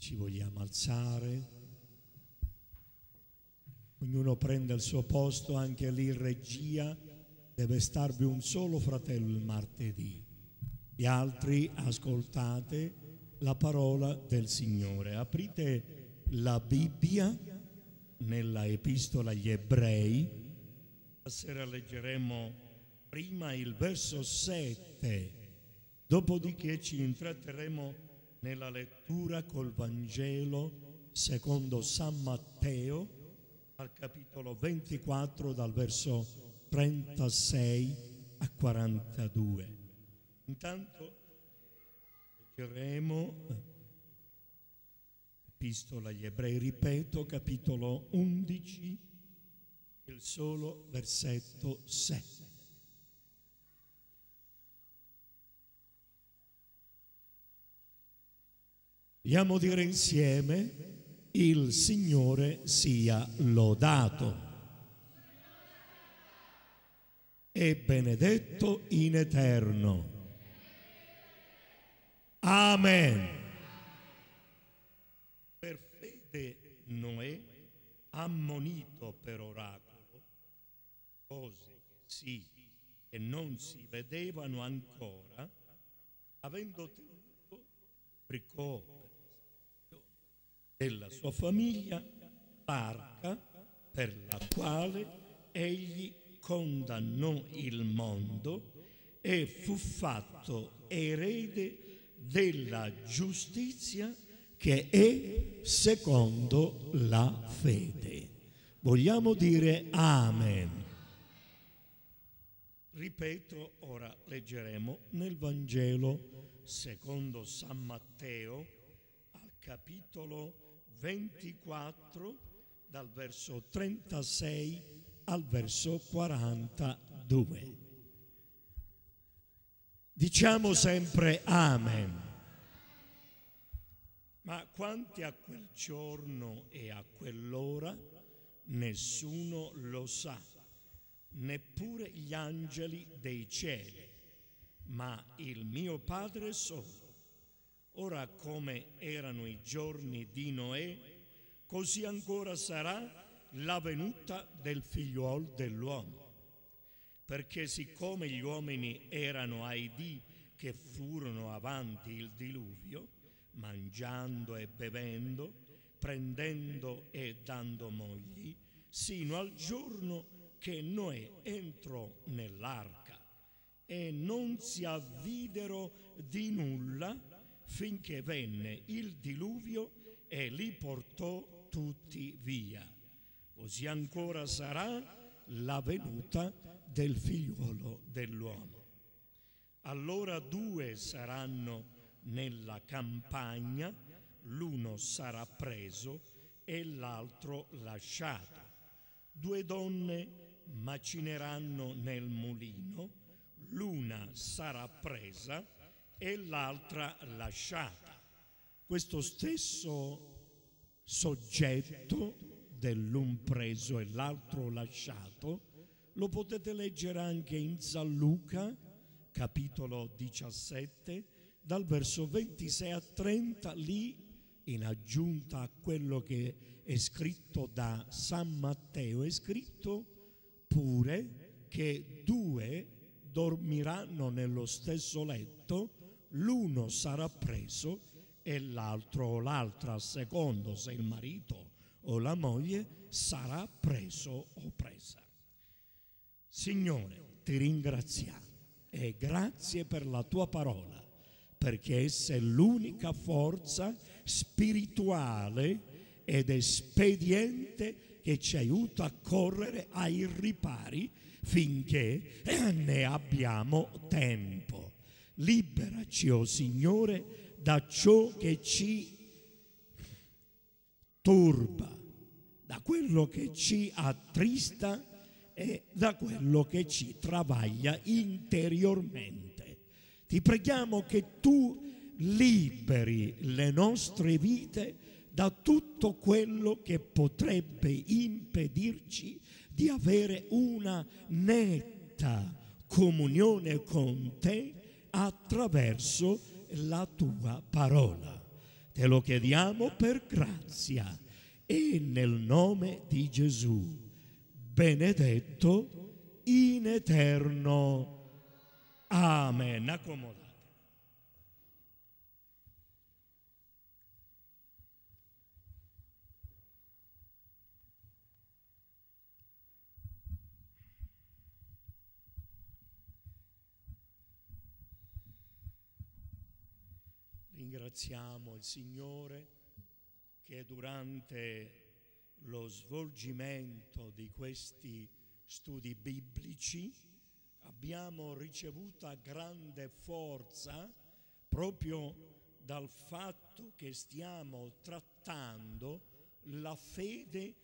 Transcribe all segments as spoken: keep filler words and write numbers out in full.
Ci vogliamo alzare. Ognuno prende il suo posto, anche lì in regia deve starvi un solo fratello il martedì. Gli altri ascoltate la parola del Signore. Aprite la Bibbia nella Epistola agli Ebrei. Stasera leggeremo prima il verso sette, dopodiché ci intratterremo nella lettura col Vangelo secondo San Matteo al capitolo ventiquattro dal verso trentasei a quarantadue. Intanto leggeremo Epistola agli Ebrei, ripeto, capitolo undici, il solo versetto sette. Vogliamo dire insieme: il Signore sia lodato e benedetto in eterno. Amen. Per fede Noè, ammonito per oracolo, cose che sì e non si vedevano ancora, avendo tenuto, ricopre della sua famiglia l'arca per la quale egli condannò il mondo e fu fatto erede della giustizia che è secondo la fede. Vogliamo dire Amen. Ripeto, ora leggeremo nel Vangelo secondo San Matteo al capitolo ventiquattro dal verso trentasei al verso quarantadue. Diciamo sempre Amen. Ma quanti a quel giorno e a quell'ora nessuno lo sa, neppure gli angeli dei cieli, ma il mio Padre solo. Ora, come erano i giorni di Noè, così ancora sarà la venuta del figliuol dell'uomo. Perché siccome gli uomini erano ai dì che furono avanti il diluvio, mangiando e bevendo, prendendo e dando mogli, sino al giorno che Noè entrò nell'arca, e non si avvidero di nulla finché venne il diluvio e li portò tutti via. Così ancora sarà la venuta del figliuolo dell'uomo. Allora due saranno nella campagna, l'uno sarà preso e l'altro lasciato. Due donne macineranno nel mulino, l'una sarà presa e l'altra lasciata. Questo stesso soggetto dell'un preso e l'altro lasciato lo potete leggere anche in San Luca, capitolo diciassette, dal verso ventisei a trenta, lì in aggiunta a quello che è scritto da San Matteo, è scritto pure che due dormiranno nello stesso letto, l'uno sarà preso e l'altro o l'altra, a secondo se il marito o la moglie, sarà preso o presa. Signore, ti ringraziamo e grazie per la tua parola, perché essa è l'unica forza spirituale ed espediente che ci aiuta a correre ai ripari finché ne abbiamo tempo. Liberaci, o oh Signore, da ciò che ci turba, da quello che ci attrista e da quello che ci travaglia interiormente. Ti preghiamo che tu liberi le nostre vite da tutto quello che potrebbe impedirci di avere una netta comunione con te attraverso la tua parola. Te lo chiediamo per grazia e nel nome di Gesù, benedetto in eterno. Amen. Accomodate. Ringraziamo il Signore che durante lo svolgimento di questi studi biblici abbiamo ricevuto grande forza proprio dal fatto che stiamo trattando la fede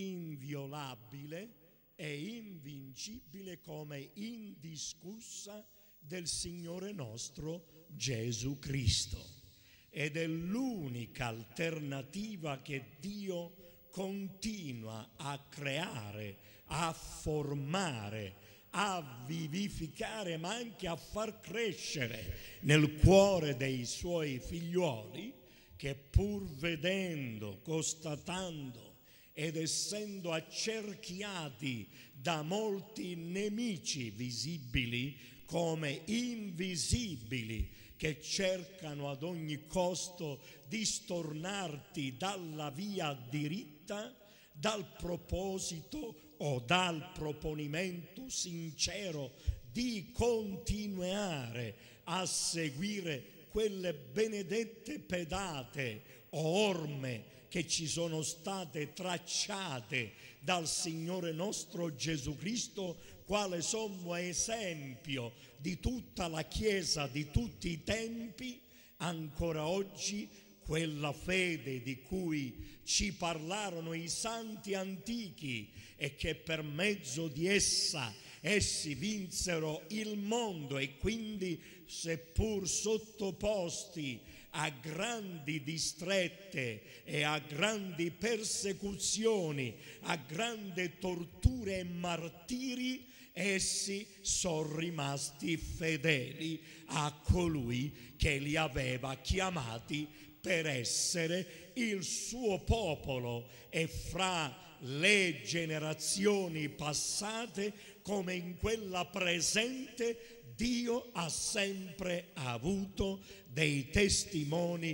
inviolabile e invincibile come indiscussa del Signore nostro Gesù Cristo. Ed è l'unica alternativa che Dio continua a creare, a formare, a vivificare, ma anche a far crescere nel cuore dei Suoi figlioli, che pur vedendo, constatando ed essendo accerchiati da molti nemici visibili come invisibili, che cercano ad ogni costo di stornarti dalla via diritta, dal proposito o dal proponimento sincero di continuare a seguire quelle benedette pedate o orme che ci sono state tracciate dal Signore nostro Gesù Cristo, quale sommo esempio di tutta la Chiesa di tutti i tempi. Ancora oggi quella fede di cui ci parlarono i santi antichi e che per mezzo di essa essi vinsero il mondo e quindi, seppur sottoposti a grandi distrette e a grandi persecuzioni, a grandi torture e martiri, essi sono rimasti fedeli a colui che li aveva chiamati per essere il suo popolo, e fra le generazioni passate come in quella presente Dio ha sempre avuto dei testimoni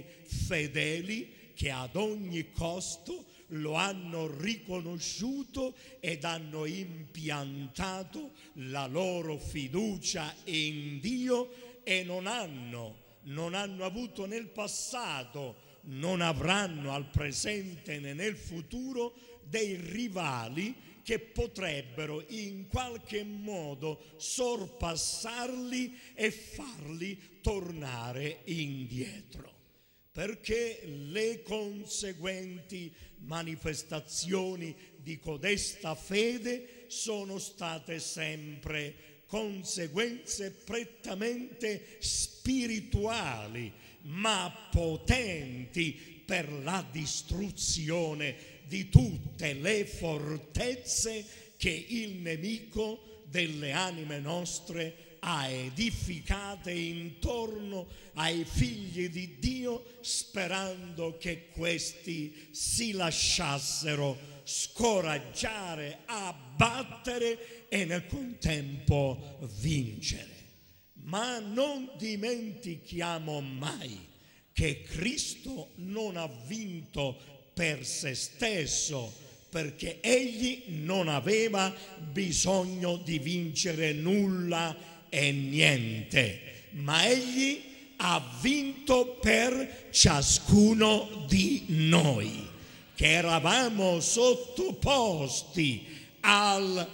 fedeli che ad ogni costo lo hanno riconosciuto ed hanno impiantato la loro fiducia in Dio, e non hanno, non hanno avuto nel passato, non avranno al presente né nel futuro dei rivali che potrebbero in qualche modo sorpassarli e farli tornare indietro, perché le conseguenti manifestazioni di codesta fede sono state sempre conseguenze prettamente spirituali, ma potenti per la distruzione di tutte le fortezze che il nemico delle anime nostre ha edificate intorno ai figli di Dio, sperando che questi si lasciassero scoraggiare, abbattere e nel contempo vincere. Ma non dimentichiamo mai che Cristo non ha vinto per se stesso, perché egli non aveva bisogno di vincere nulla e niente, ma egli ha vinto per ciascuno di noi, che eravamo sottoposti al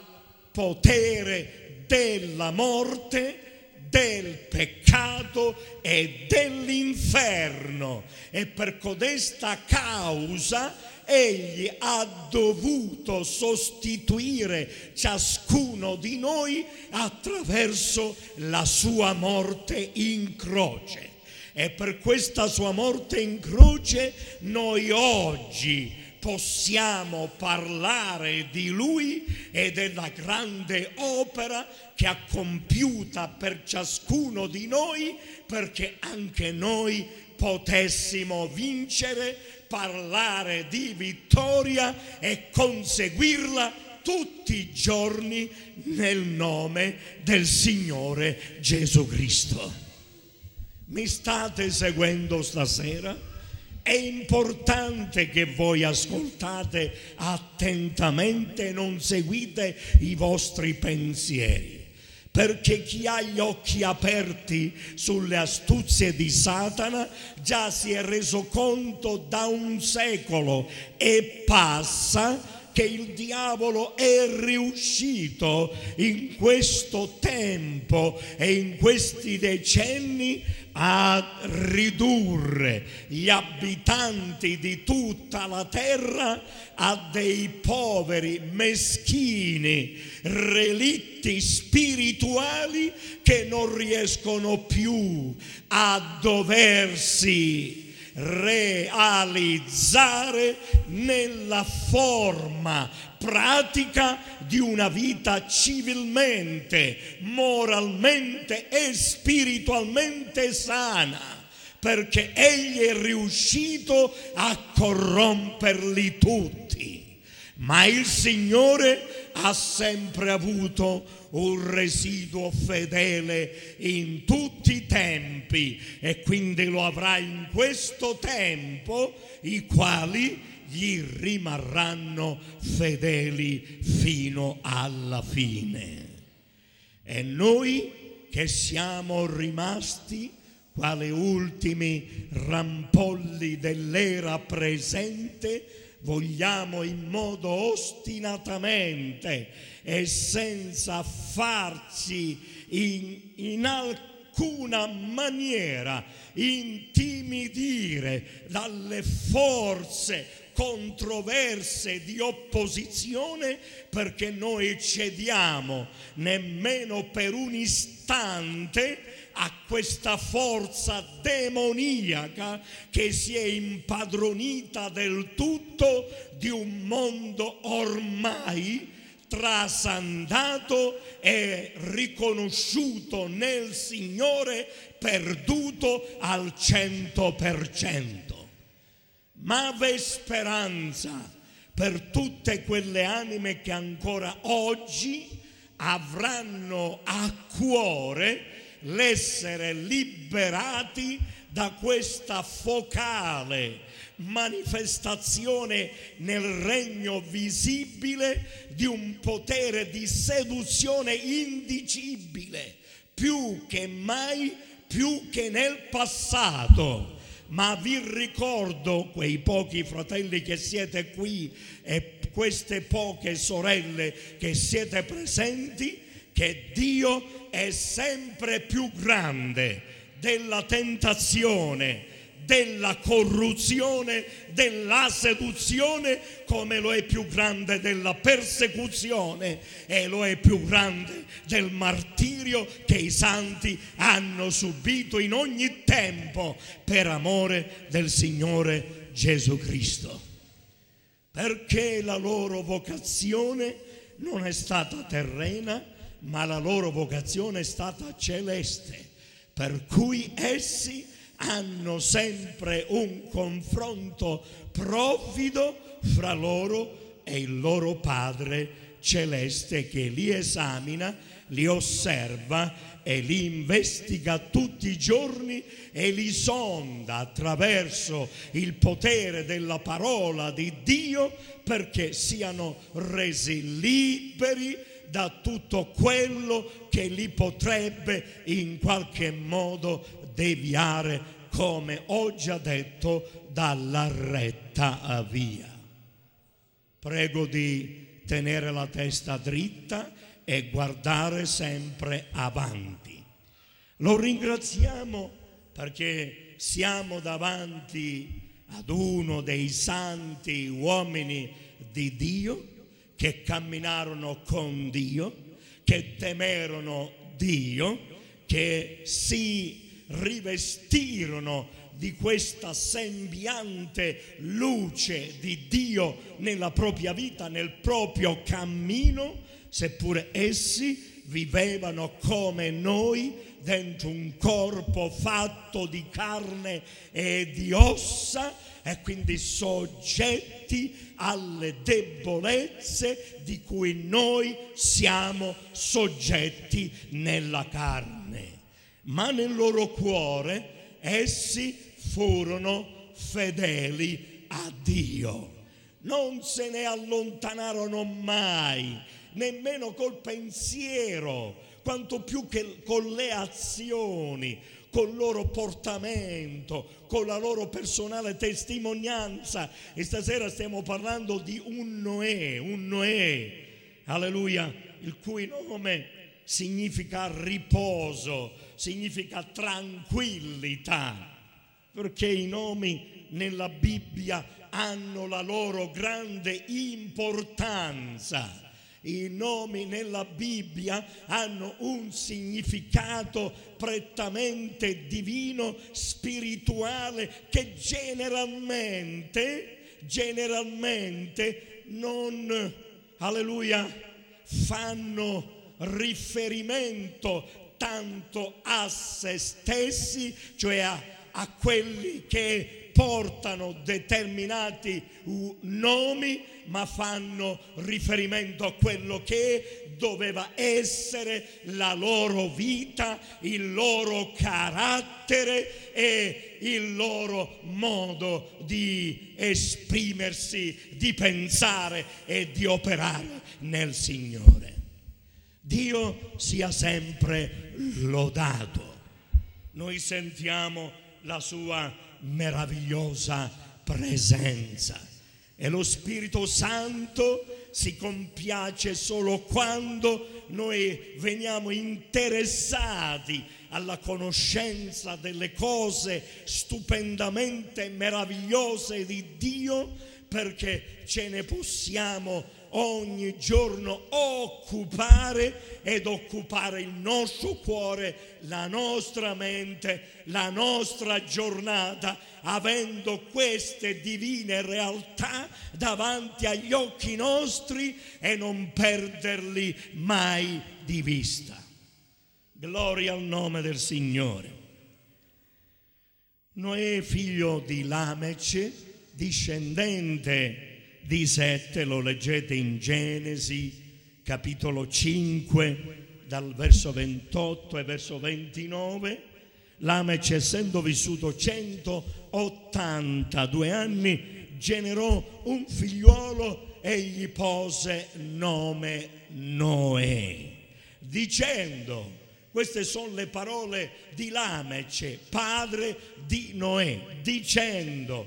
potere della morte, del peccato e dell'inferno, e per codesta causa egli ha dovuto sostituire ciascuno di noi attraverso la sua morte in croce. E per questa sua morte in croce noi oggi possiamo parlare di Lui e della grande opera che ha compiuta per ciascuno di noi, perché anche noi potessimo vincere, parlare di vittoria e conseguirla tutti i giorni nel nome del Signore Gesù Cristo. Mi state seguendo stasera? È importante che voi ascoltate attentamente e non seguite i vostri pensieri, perché chi ha gli occhi aperti sulle astuzie di Satana già si è reso conto da un secolo e passa che il diavolo è riuscito in questo tempo e in questi decenni a ridurre gli abitanti di tutta la terra a dei poveri, meschini relitti spirituali che non riescono più a doversi realizzare nella forma pratica di una vita civilmente, moralmente e spiritualmente sana, perché egli è riuscito a corromperli tutti. Ma il Signore ha sempre avuto un residuo fedele in tutti i tempi e quindi lo avrà in questo tempo, i quali gli rimarranno fedeli fino alla fine. E noi che siamo rimasti quali ultimi rampolli dell'era presente, vogliamo in modo ostinatamente e senza farci in, in alcuna maniera intimidire dalle forze controverse di opposizione, perché noi cediamo nemmeno per un istante a questa forza demoniaca che si è impadronita del tutto di un mondo ormai trasandato e riconosciuto nel Signore perduto al cento per cento. Ma v'è speranza per tutte quelle anime che ancora oggi avranno a cuore l'essere liberati da questa focale manifestazione nel regno visibile di un potere di seduzione indicibile, più che mai, più che nel passato. Ma vi ricordo, quei pochi fratelli che siete qui e queste poche sorelle che siete presenti, che Dio è sempre più grande della tentazione, della corruzione, della seduzione, come lo è più grande della persecuzione e lo è più grande del martirio che i santi hanno subito in ogni tempo per amore del Signore Gesù Cristo. Perché la loro vocazione non è stata terrena, ma la loro vocazione è stata celeste, per cui essi hanno sempre un confronto provvido fra loro e il loro Padre celeste, che li esamina, li osserva e li investiga tutti i giorni e li sonda attraverso il potere della parola di Dio, perché siano resi liberi da tutto quello che li potrebbe in qualche modo deviare, come ho già detto, dalla retta via. Prego di tenere la testa dritta e guardare sempre avanti. Lo ringraziamo perché siamo davanti ad uno dei santi uomini di Dio che camminarono con Dio, che temerono Dio, che si rivestirono di questa sembiante luce di Dio nella propria vita, nel proprio cammino, seppure essi vivevano come noi dentro un corpo fatto di carne e di ossa, e quindi soggetti alle debolezze di cui noi siamo soggetti nella carne. Ma nel loro cuore essi furono fedeli a Dio. Non se ne allontanarono mai, nemmeno col pensiero, quanto più che con le azioni, col loro portamento, con la loro personale testimonianza. E stasera stiamo parlando di un Noè, un Noè, alleluia, il cui nome significa riposo, significa tranquillità, perché i nomi nella Bibbia hanno la loro grande importanza. I nomi nella Bibbia hanno un significato prettamente divino, spirituale, che generalmente, generalmente non, alleluia, fanno riferimento tanto a se stessi, cioè a, a quelli che portano determinati nomi, ma fanno riferimento a quello che doveva essere la loro vita, il loro carattere e il loro modo di esprimersi, di pensare e di operare nel Signore. Dio sia sempre lodato. Noi sentiamo la sua meravigliosa presenza e lo Spirito Santo si compiace solo quando noi veniamo interessati alla conoscenza delle cose stupendamente meravigliose di Dio, perché ce ne possiamo ogni giorno occupare ed occupare il nostro cuore, la nostra mente, la nostra giornata, avendo queste divine realtà davanti agli occhi nostri e non perderli mai di vista. Gloria al nome del Signore. Noè, figlio di Lamec, discendente di Sette, lo leggete in Genesi capitolo cinque dal verso ventotto e verso ventinove. Lamec, essendo vissuto centottantadue anni, generò un figliuolo e gli pose nome Noè, dicendo, queste sono le parole di Lamec, padre di Noè, dicendo,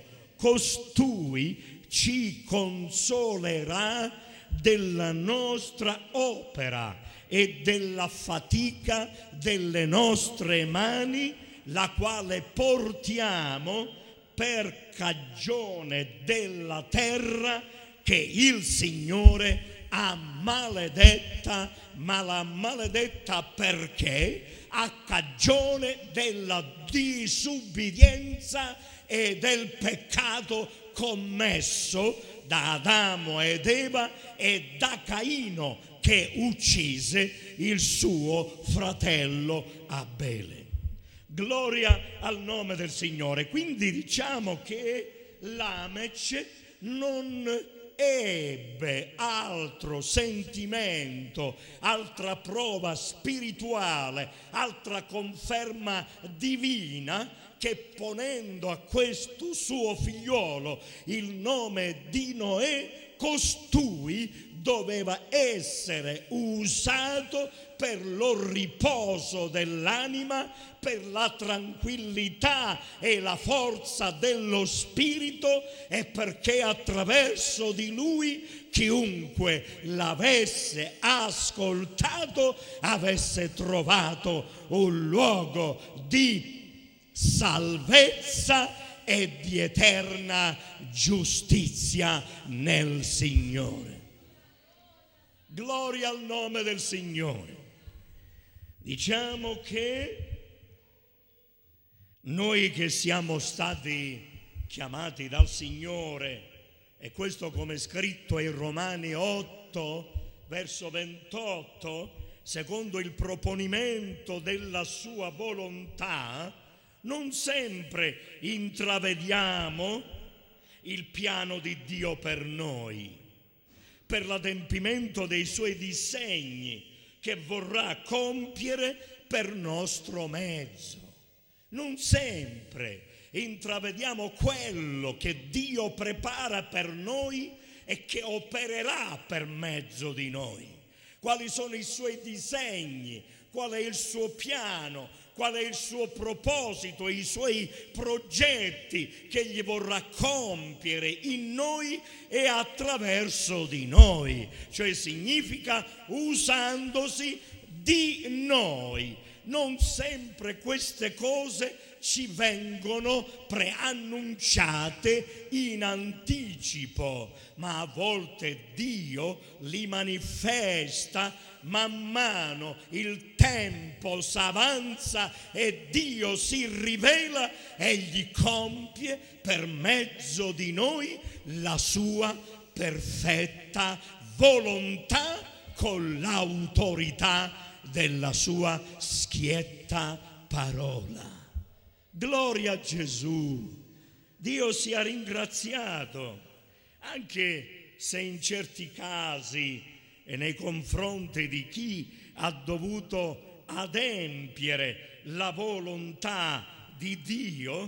costui ci consolerà della nostra opera e della fatica delle nostre mani, la quale portiamo per cagione della terra che il Signore ha maledetta, ma l'ha maledetta perché? A cagione della disubbidienza e del peccato commesso da Adamo ed Eva e da Caino, che uccise il suo fratello Abele. Gloria al nome del Signore. Quindi diciamo che Lamec non ebbe altro sentimento, altra prova spirituale, altra conferma divina, che ponendo a questo suo figliolo il nome di Noè, costui doveva essere usato per lo riposo dell'anima, per la tranquillità e la forza dello spirito, e perché attraverso di lui chiunque l'avesse ascoltato avesse trovato un luogo di salvezza e di eterna giustizia nel Signore. Gloria al nome del Signore. Diciamo che noi che siamo stati chiamati dal Signore, e questo come scritto in Romani otto verso ventotto, secondo il proponimento della sua volontà, non sempre intravediamo il piano di Dio per noi, per l'adempimento dei suoi disegni che vorrà compiere per nostro mezzo. Non sempre intravediamo quello che Dio prepara per noi e che opererà per mezzo di noi. Quali sono i suoi disegni, qual è il suo piano, qual è il suo proposito, i suoi progetti che egli vorrà compiere in noi e attraverso di noi. Cioè significa usandosi di noi. Non sempre queste cose ci vengono preannunciate in anticipo, ma a volte Dio li manifesta man mano, il tempo s'avanza e Dio si rivela, egli compie per mezzo di noi la sua perfetta volontà con l'autorità della sua schietta parola. Gloria a Gesù. Dio sia ringraziato, anche se in certi casi e nei confronti di chi ha dovuto adempiere la volontà di Dio,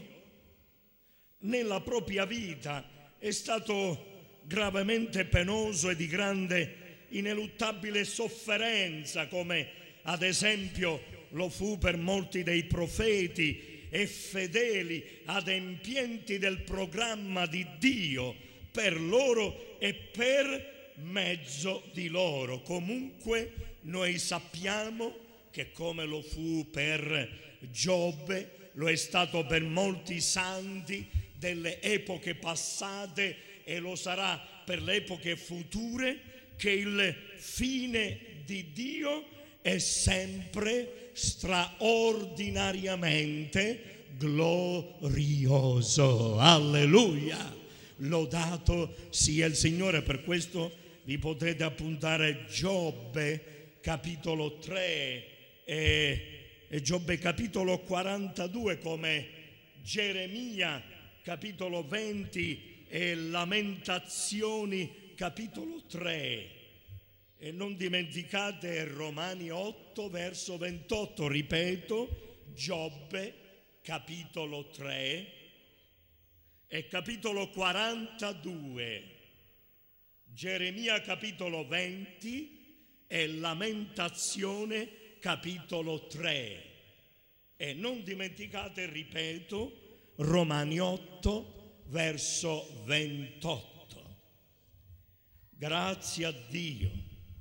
nella propria vita è stato gravemente penoso e di grande ineluttabile sofferenza, come ad esempio lo fu per molti dei profeti e fedeli adempienti del programma di Dio per loro e per mezzo di loro. Comunque noi sappiamo che come lo fu per Giobbe, lo è stato per molti santi delle epoche passate e lo sarà per le epoche future, che il fine di Dio è sempre straordinariamente glorioso. Alleluia! Lodato sia il Signore. Per questo vi potrete appuntare Giobbe capitolo tre e, e Giobbe capitolo quarantadue, come Geremia capitolo venti e Lamentazioni capitolo tre. E non dimenticate Romani otto verso ventotto, ripeto, Giobbe capitolo tre e capitolo quarantadue, Geremia capitolo venti e Lamentazione capitolo tre. E non dimenticate, ripeto, Romani otto verso ventotto. Grazie a Dio.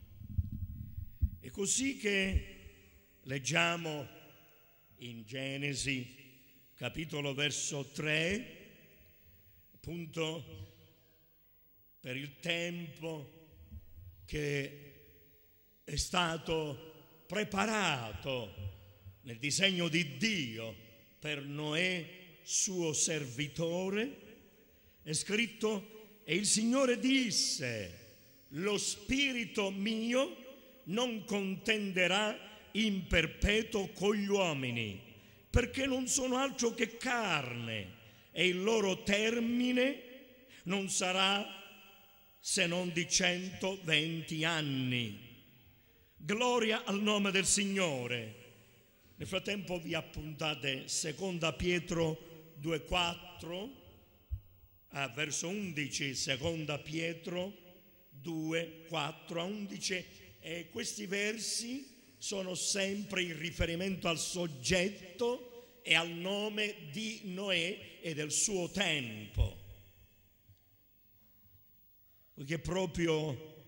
È così che leggiamo in Genesi capitolo verso tre, appunto per il tempo che è stato preparato nel disegno di Dio per Noè, suo servitore, è scritto: e il Signore disse: lo spirito mio non contenderà in perpetuo con gli uomini, perché non sono altro che carne, e il loro termine non sarà se non di centoventi anni. Gloria al nome del Signore. Nel frattempo vi appuntate seconda Pietro due quattro, ah, verso undici, seconda Pietro due quattro a undici. E questi versi sono sempre in riferimento al soggetto e al nome di Noè e del suo tempo, perché proprio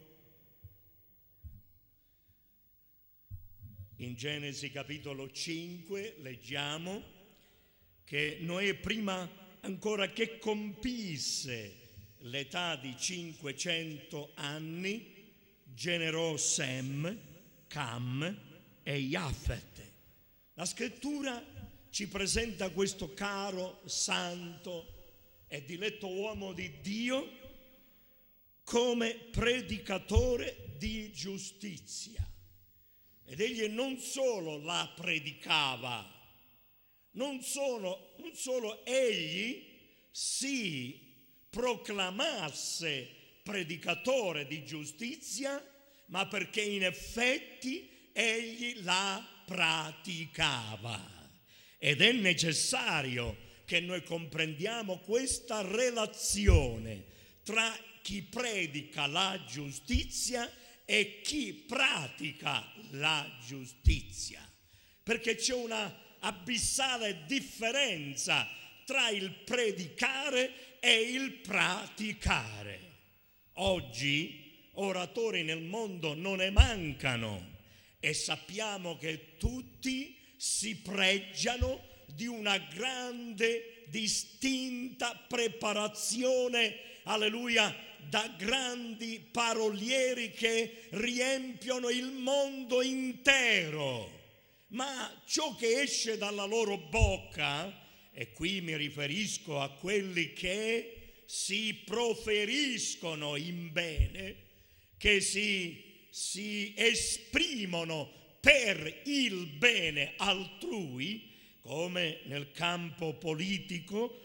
in Genesi capitolo cinque leggiamo che Noè, prima ancora che compisse l'età di cinquecento anni, generò Sem, Cam e Jafet. La scrittura ci presenta questo caro, santo e diletto uomo di Dio come predicatore di giustizia. Ed egli non solo la predicava, non solo, non solo egli si proclamasse predicatore di giustizia, ma perché in effetti egli la praticava. Ed è necessario che noi comprendiamo questa relazione tra chi predica la giustizia e chi pratica la giustizia, perché c'è una abissale differenza tra il predicare e il praticare. Oggi oratori nel mondo non ne mancano e sappiamo che tutti si pregiano di una grande, distinta preparazione, alleluia, da grandi parolieri che riempiono il mondo intero. Ma ciò che esce dalla loro bocca, e qui mi riferisco a quelli che si proferiscono in bene, che si, si esprimono per il bene altrui, come nel campo politico,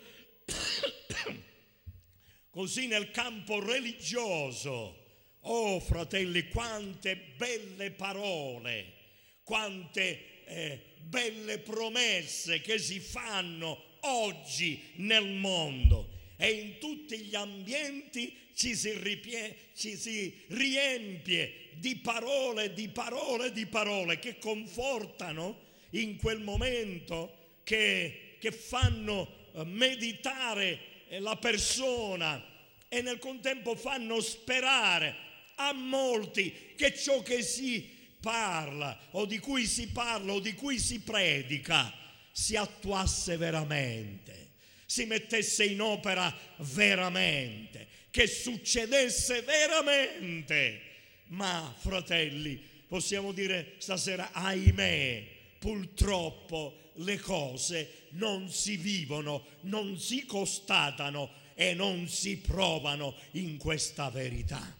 così nel campo religioso. Oh fratelli, quante belle parole, quante eh, belle promesse che si fanno oggi nel mondo, e in tutti gli ambienti ci si, ripie, ci si riempie di parole, di parole, di parole che confortano in quel momento, che, che fanno meditare la persona e nel contempo fanno sperare a molti che ciò che si parla o di cui si parla o di cui si predica si attuasse veramente, si mettesse in opera veramente, che succedesse veramente. Ma fratelli, possiamo dire stasera, ahimè, purtroppo le cose non si vivono, non si constatano e non si provano in questa verità.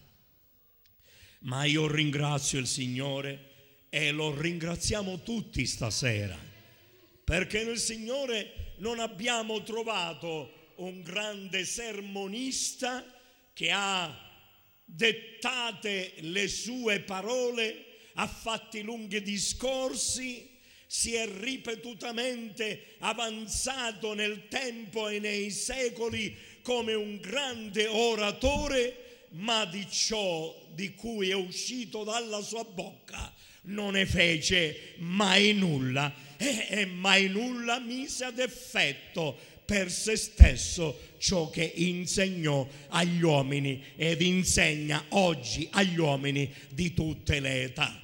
Ma io ringrazio il Signore e lo ringraziamo tutti stasera, perché nel Signore non abbiamo trovato un grande sermonista che ha dettate le sue parole, ha fatti lunghi discorsi, si è ripetutamente avanzato nel tempo e nei secoli come un grande oratore, ma di ciò di cui è uscito dalla sua bocca non ne fece mai nulla, e, e mai nulla mise ad effetto per se stesso ciò che insegnò agli uomini ed insegna oggi agli uomini di tutte le età.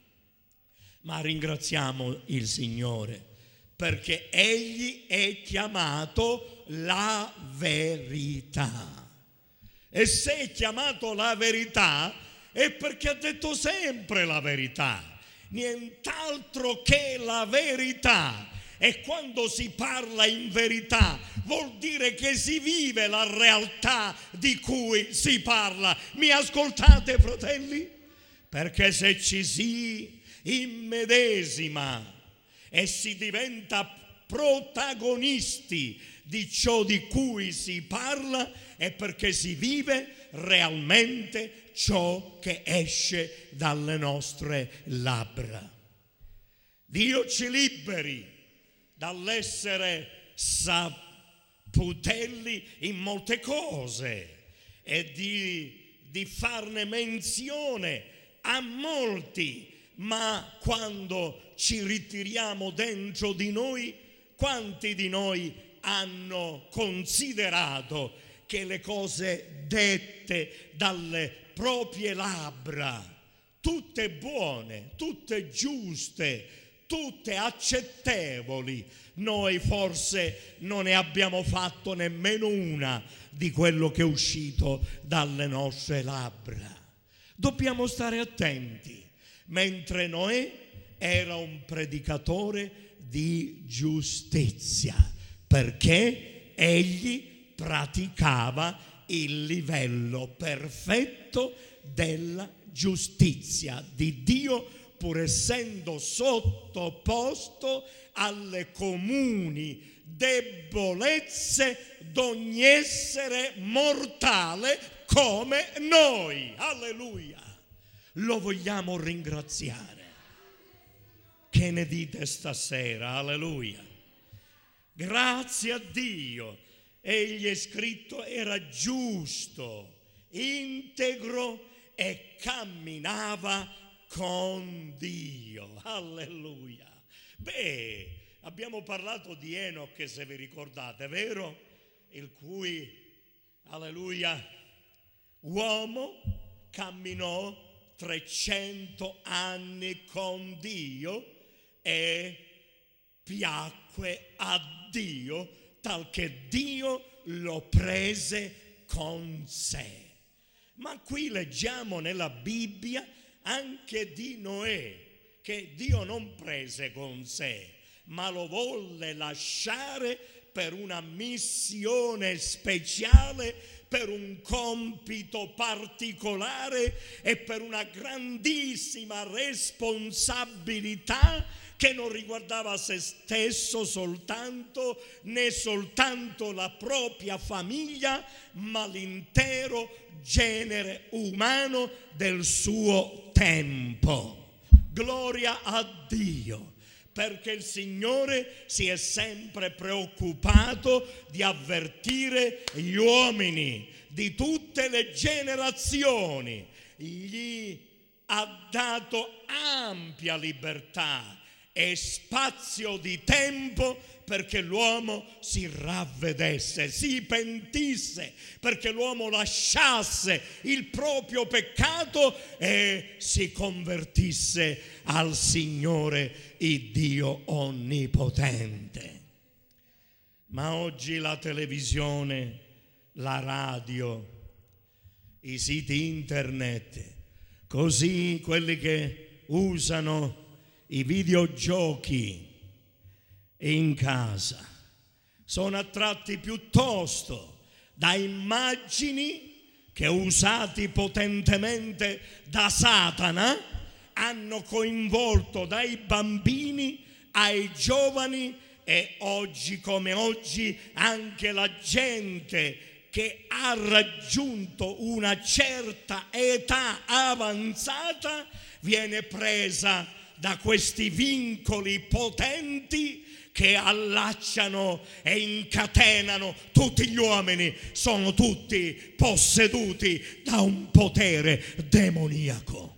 Ma ringraziamo il Signore perché Egli è chiamato la verità. E se è chiamato la verità è perché ha detto sempre la verità, nient'altro che la verità. E quando si parla in verità vuol dire che si vive la realtà di cui si parla. Mi ascoltate, fratelli? Perché se ci si immedesima e si diventa protagonisti di ciò di cui si parla, è perché si vive realmente ciò che esce dalle nostre labbra. Dio ci liberi dall'essere saputelli in molte cose e di, di farne menzione a molti, ma quando ci ritiriamo dentro di noi, quanti di noi hanno considerato che le cose dette dalle proprie labbra, tutte buone, tutte giuste, tutte accettevoli, noi forse non ne abbiamo fatto nemmeno una di quello che è uscito dalle nostre labbra? Dobbiamo stare attenti. Mentre Noè era un predicatore di giustizia, perché egli praticava il livello perfetto della giustizia di Dio pur essendo sottoposto alle comuni debolezze d'ogni essere mortale come noi. Alleluia! Lo vogliamo ringraziare. Che ne dite stasera? Alleluia! Grazie a Dio. Egli è scritto, era giusto, integro e camminava con Dio. Alleluia! Beh, abbiamo parlato di Enoch, se vi ricordate, vero? Il cui, alleluia, uomo camminò trecento anni con Dio e piacque a Dio, talché Dio lo prese con sé. Ma qui leggiamo nella Bibbia anche di Noè, che Dio non prese con sé, ma lo volle lasciare per una missione speciale, per un compito particolare e per una grandissima responsabilità che non riguardava se stesso soltanto, né soltanto la propria famiglia, ma l'intero genere umano del suo tempo. Gloria a Dio, perché il Signore si è sempre preoccupato di avvertire gli uomini di tutte le generazioni. Gli ha dato ampia libertà e spazio di tempo perché l'uomo si ravvedesse, si pentisse, perché l'uomo lasciasse il proprio peccato e si convertisse al Signore, il Dio onnipotente. Ma oggi la televisione, la radio, i siti internet, così quelli che usano i videogiochi in casa, sono attratti piuttosto da immagini che, usati potentemente da Satana, hanno coinvolto dai bambini ai giovani e oggi come oggi anche la gente che ha raggiunto una certa età avanzata viene presa da questi vincoli potenti che allacciano e incatenano tutti gli uomini. Sono tutti posseduti da un potere demoniaco.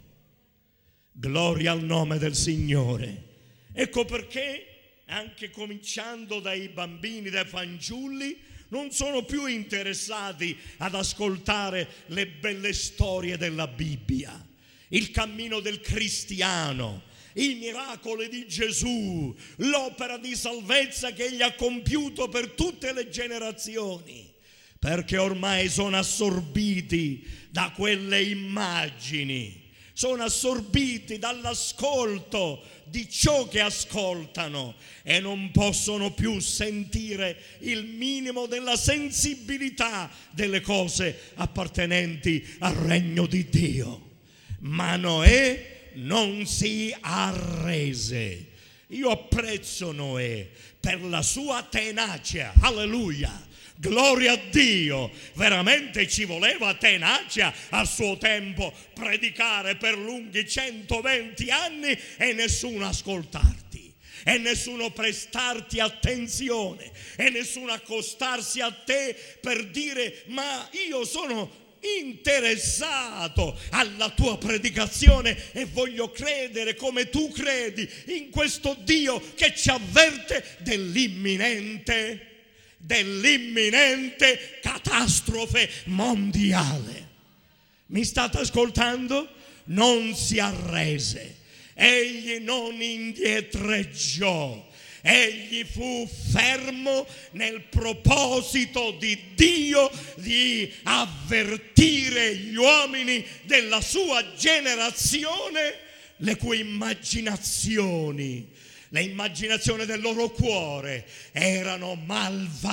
Gloria al nome del Signore. Ecco perché, anche cominciando dai bambini, dai fanciulli, non sono più interessati ad ascoltare le belle storie della Bibbia, il cammino del cristiano, i miracoli di Gesù, l'opera di salvezza che egli ha compiuto per tutte le generazioni, perché ormai sono assorbiti da quelle immagini, sono assorbiti dall'ascolto di ciò che ascoltano e non possono più sentire il minimo della sensibilità delle cose appartenenti al regno di Dio. Ma Noè non si arrese. Io apprezzo Noè per la sua tenacia. Alleluia. Gloria a Dio. Veramente ci voleva tenacia al suo tempo, predicare per lunghi centoventi anni e nessuno ascoltarti, e nessuno prestarti attenzione, e nessuno accostarsi a te per dire: ma io sono interessato alla tua predicazione e voglio credere come tu credi in questo Dio che ci avverte dell'imminente dell'imminente catastrofe mondiale. Mi state ascoltando? Non si arrese, egli non indietreggiò, egli fu fermo nel proposito di Dio di avvertire gli uomini della sua generazione, le cui immaginazioni, le immaginazioni del loro cuore erano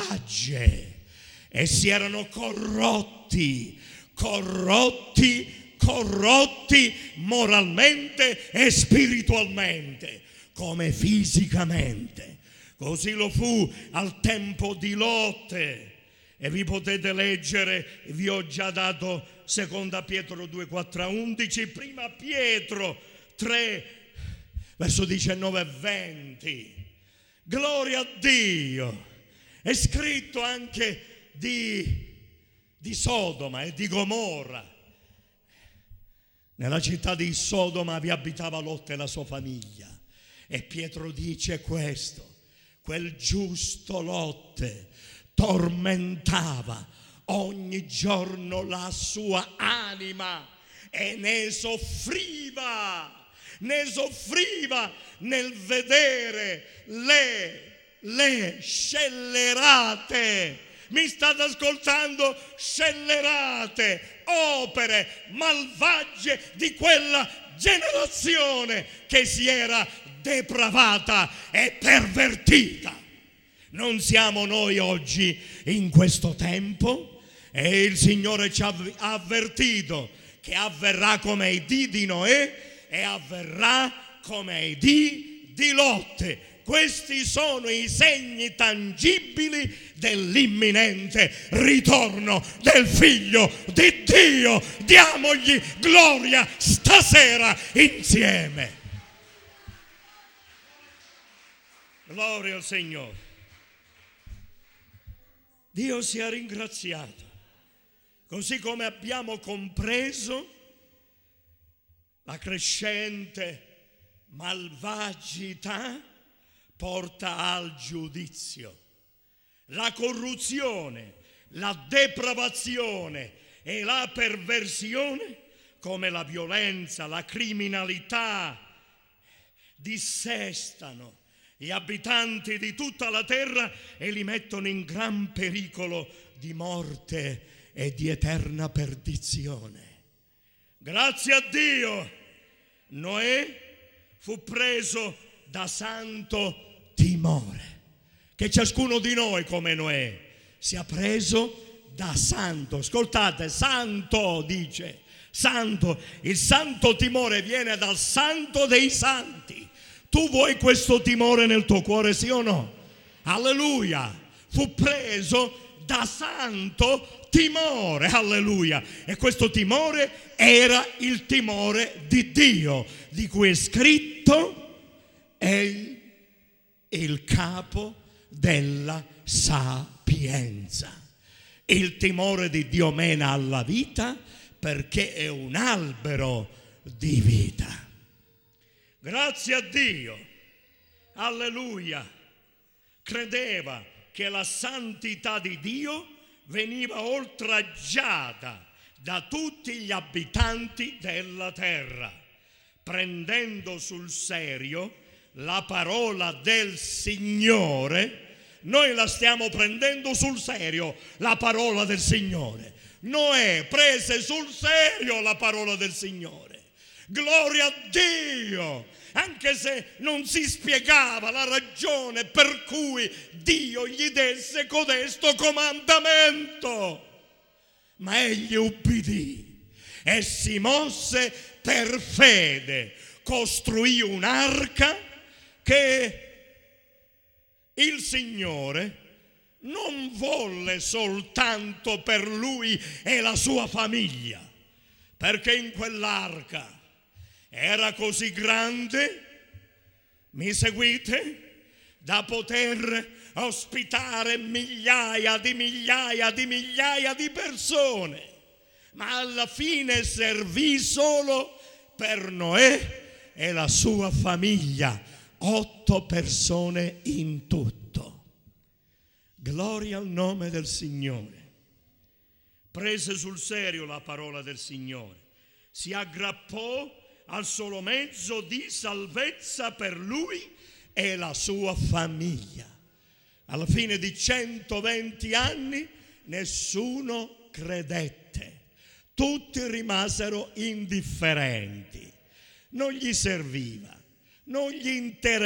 malvagie e si erano corrotti, corrotti corrotti moralmente e spiritualmente, come fisicamente. Così lo fu al tempo di Lotte. E vi potete leggere, vi ho già dato seconda Pietro due, quattro a undici, prima Pietro tre, verso diciannove e venti. Gloria a Dio. È scritto anche di, di Sodoma e di Gomorra. Nella città di Sodoma vi abitava Lot e la sua famiglia. E Pietro dice questo: quel giusto Lot tormentava ogni giorno la sua anima e ne soffriva, ne soffriva nel vedere le, le scellerate. Mi state ascoltando? Scellerate opere malvagie di quella generazione che si era depravata e pervertita. Non siamo noi oggi in questo tempo, e il Signore ci ha avvertito che avverrà come ai dì di Noè e avverrà come ai dì di Lotte. Questi sono i segni tangibili dell'imminente ritorno del Figlio di Dio. Diamogli gloria stasera insieme. Gloria al Signore. Dio sia ringraziato. Così come abbiamo compreso la crescente malvagità porta al giudizio. La corruzione, la depravazione e la perversione, come la violenza, la criminalità, dissestano gli abitanti di tutta la terra e li mettono in gran pericolo di morte e di eterna perdizione. Grazie a Dio, Noè fu preso da santo timore. Che ciascuno di noi, come Noè, sia preso da santo. Ascoltate, santo dice, santo. Il santo timore viene dal santo dei santi. Tu vuoi questo timore nel tuo cuore, sì o no? Alleluia. Fu preso da santo timore, alleluia. E questo timore era il timore di Dio, di cui è scritto: Egli è il capo della sapienza. Il timore di Dio mena alla vita perché è un albero di vita. Grazie a Dio, alleluia. Credeva che la santità di Dio veniva oltraggiata da tutti gli abitanti della terra, prendendo sul serio la parola del Signore. Noi la stiamo prendendo sul serio, la parola del Signore. Noè prese sul serio la parola del Signore. Gloria a Dio, anche se non si spiegava la ragione per cui Dio gli desse codesto comandamento, ma egli ubbidì e si mosse per fede, costruì un'arca che il Signore non volle soltanto per lui e la sua famiglia, perché in quell'arca era così grande, mi seguite, da poter ospitare migliaia di migliaia di migliaia di persone, ma alla fine servì solo per Noè e la sua famiglia, otto persone in tutto. Gloria al nome del Signore. Prese sul serio la parola del Signore, si aggrappò al solo mezzo di salvezza per lui e la sua famiglia. Alla fine di centoventi anni nessuno credette, tutti rimasero indifferenti, non gli serviva, non gli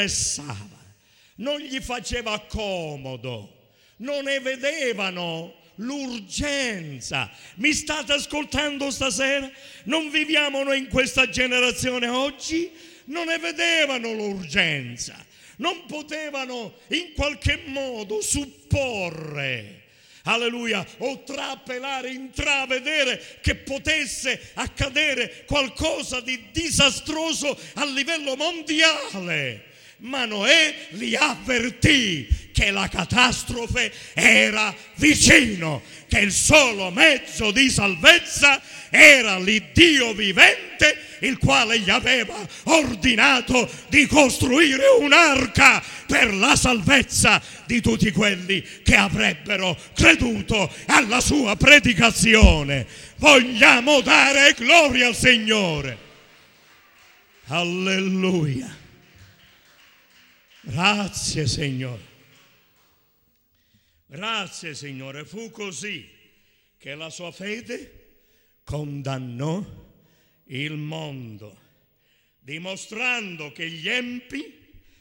interessava, non gli faceva comodo, non ne vedevano l'urgenza. Mi state ascoltando stasera? Non viviamo noi in questa generazione oggi? Non ne vedevano l'urgenza, non potevano in qualche modo supporre, alleluia, o trapelare, intravedere che potesse accadere qualcosa di disastroso a livello mondiale. Ma Noè li avvertì che la catastrofe era vicino, che il solo mezzo di salvezza era l'Iddio vivente, il quale gli aveva ordinato di costruire un'arca per la salvezza di tutti quelli che avrebbero creduto alla sua predicazione. Vogliamo dare gloria al Signore. Alleluia. Grazie Signore. Grazie Signore. Fu così che la sua fede condannò il mondo, dimostrando che gli empi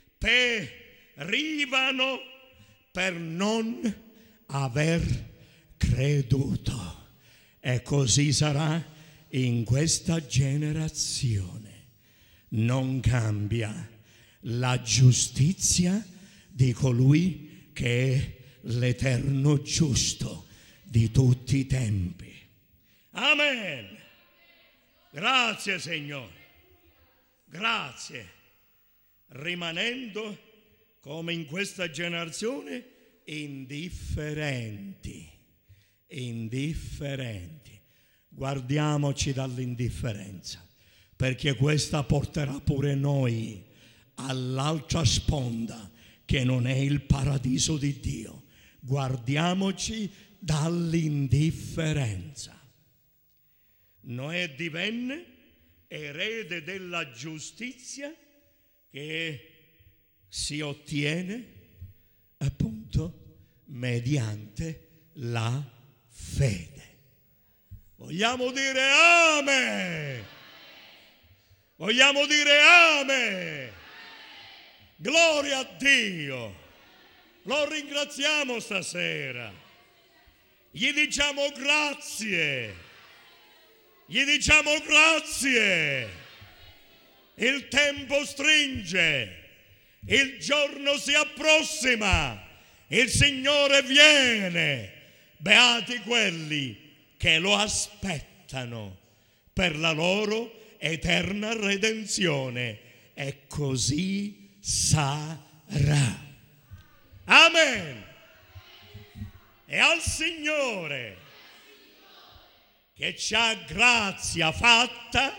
perivano per non aver creduto. E così sarà in questa generazione. Non cambia la giustizia di colui che è l'eterno giusto di tutti i tempi. Amen. Grazie Signore. Grazie. Rimanendo come in questa generazione indifferenti. Indifferenti. Guardiamoci dall'indifferenza, perché questa porterà pure noi all'altra sponda, che non è il paradiso di Dio. Guardiamoci dall'indifferenza. Noè divenne erede della giustizia che si ottiene appunto mediante la fede. Vogliamo dire amen? Vogliamo dire amen? Gloria a Dio. Lo ringraziamo stasera. Gli diciamo grazie. Gli diciamo grazie. Il tempo stringe. Il giorno si approssima. Il Signore viene. Beati quelli che lo aspettano per la loro eterna redenzione. E così sarà. Amen. E al Signore che ci ha grazia fatta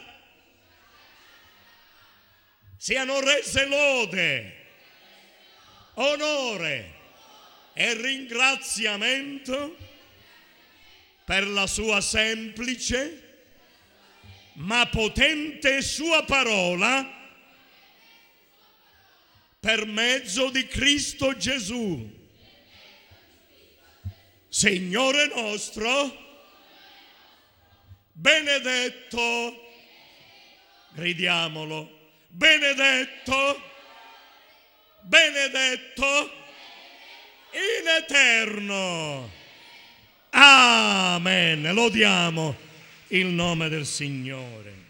siano rese lode, onore e ringraziamento per la sua semplice ma potente sua parola, per mezzo di Cristo Gesù, Signore nostro, benedetto, gridiamolo, benedetto, benedetto in eterno. Amen. Lodiamo il nome del Signore.